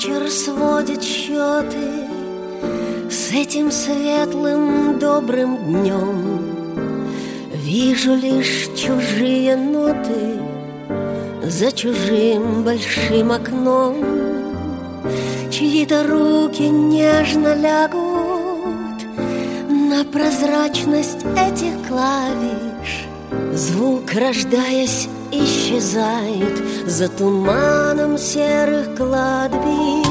вечер сводит счеты с этим светлым добрым днем. Вижу лишь чужие ноты за чужим большим окном. Чьи-то руки нежно лягут на прозрачность этих клавиш. Звук, рождаясь, исчезает за туманом серых кладбищ.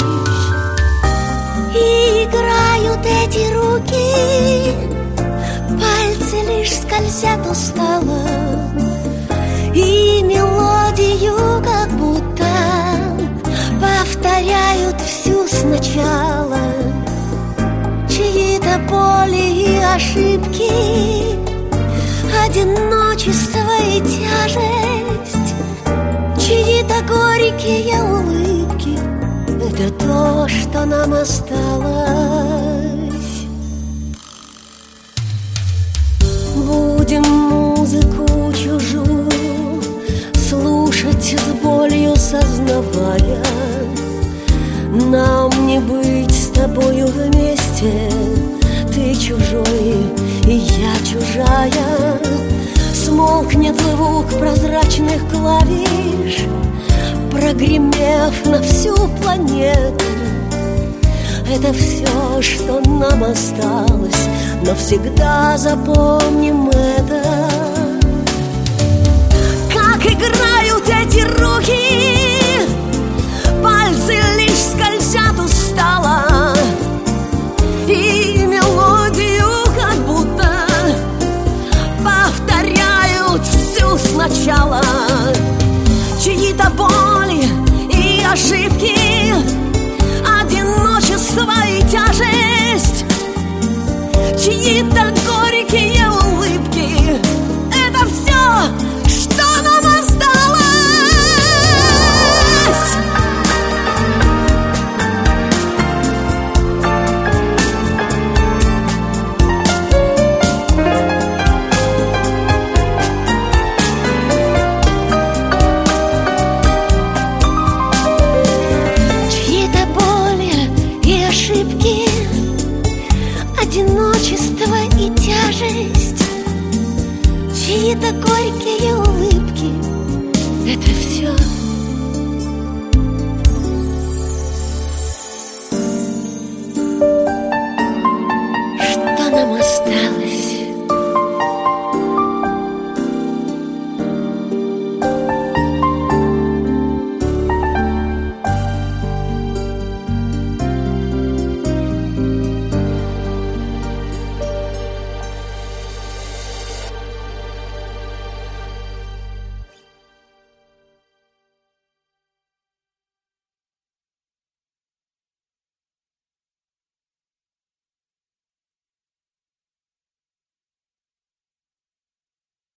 И играют эти руки, пальцы лишь скользят устало, и мелодию как будто повторяют всю сначала. Чьи-то боли и ошибки, одиночество и тяжесть, чьи-то горькие улыбки — это то, что нам осталось. Будем музыку чужую слушать с болью, сознавая, нам не быть с тобою вместе. Ты чужой, и я чужая. Смолкнет звук прозрачных клавиш, прогремев на всю планету. Это все, что нам осталось, но всегда запомним это. Как играют эти руки, пальцы лишь скользят устало, и мелодию как будто повторяют всю сначала. Чьи-то боли и ошибки, одиночество и тяжесть, чьи-то горькие улыбки — это все, что нам осталось. Одиночество и тяжесть, чьи-то горькие улыбки — это все.